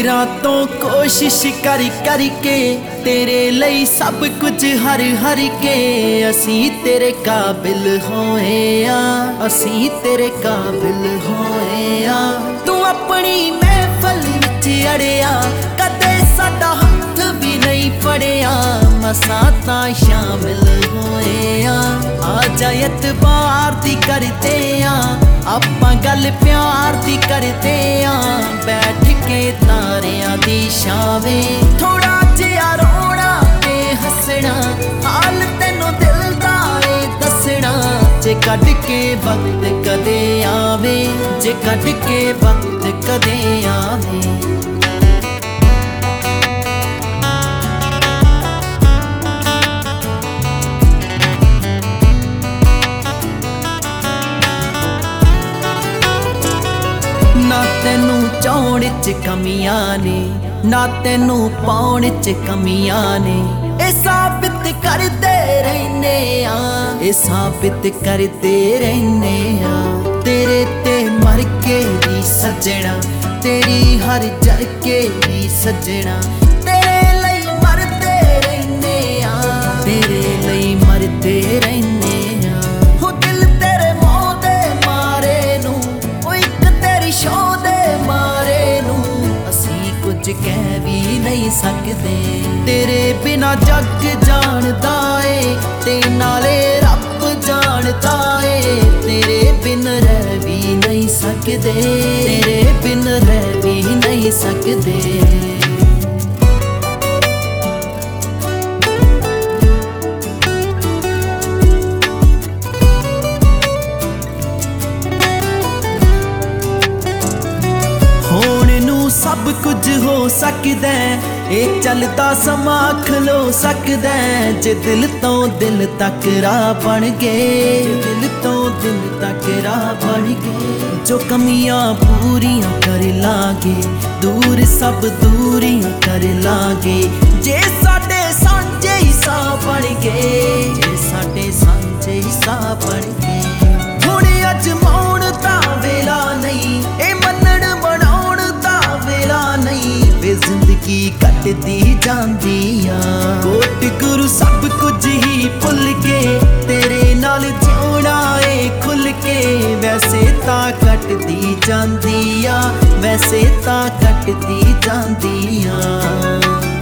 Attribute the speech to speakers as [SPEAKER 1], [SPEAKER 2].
[SPEAKER 1] दिरां तो कोशिश कर के तेरे लई सब कुछ हर के असी तेरे काबिल होए आ, असी तेरे काबिल होए आ। तू अपनी महफल विच अड़िया कदे साडा हथ भी नहीं फड़िया, मसा तां शामिल होए आ जा एतबार दी करदे आ आपां गल प्यार दी करदे आ, बैठ के तारियां दी छावें थोड़ा जिहा रोना ते हसना हाल तैनूं दिल दा ए दसना, जे कढ के वक्त कदे आवे, जे कढ के वक्त कदे आवे। ना तैनू चाउण च कमियां ने, ना तैनू पाउण च कमियां ने, ए साबित करदे रहने आ, ए साबित करदे रहने आ। तेरे ते मर के भी सजना, तेरी हर जर के भी सजना, तेरे लई मरदे रहने आ, तेरे लई मरदे रहने आ। हो दिल तेरे मोह दे मारे नू, ओ इक तेरी शो दे मारे नू, असी कुछ कह भी नहीं सकदे। तेरे बिना जग जानदा ए ते नाले रब जानदा ए, तेरे बिन रह भी नहीं सकदे, तेरे बिन रह भी नहीं सकदे। सब कुछ हो सकदा ए चलदा समा खलो सकदा, जे दिल तो दिल तक राह बन गए, दिल तो दिल तक राह बन गए। जो कमियां पूरियां कर लागे, दूर सब दूरियां कर लागे, जे साडे सांझे हिस्सा बन गए, जे साडे सांझे हिस्सा बन गए। हुण अजमाउण दा वेला नहीं, ए मनण बनाउण दा वेला नहीं, वे जिंदगी कटदी जांदी आ। कोट गुरु सब कुछ ही भुल के तेरे नाल जिउणा ए खुल के, वैसे तां कटदी जांदी आ, वैसे तां कटदी जांदी आ।